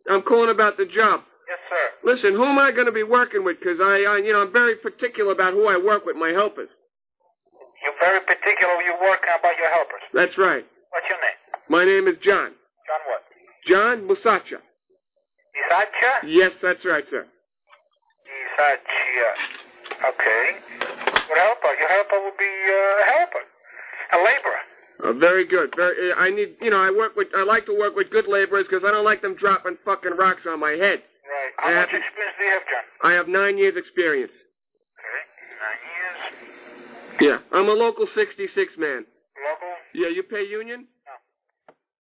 I'm calling about the job. Yes, sir. Listen, who am I going to be working with? Because I'm very particular about who I work with, my helpers. You're very particular you work about your helpers. That's right. What's your name? My name is John. John what? John Musacha. Isacha? Yes, that's right, sir. Isacha. Okay. What helper? Your helper will be a helper. A laborer. Very good. I like to work with good laborers because I don't like them dropping fucking rocks on my head. Right. How much experience do you have, John? I have 9 years experience. Okay. 9 years. Yeah. I'm a local 66 man. Local? Yeah, you pay union?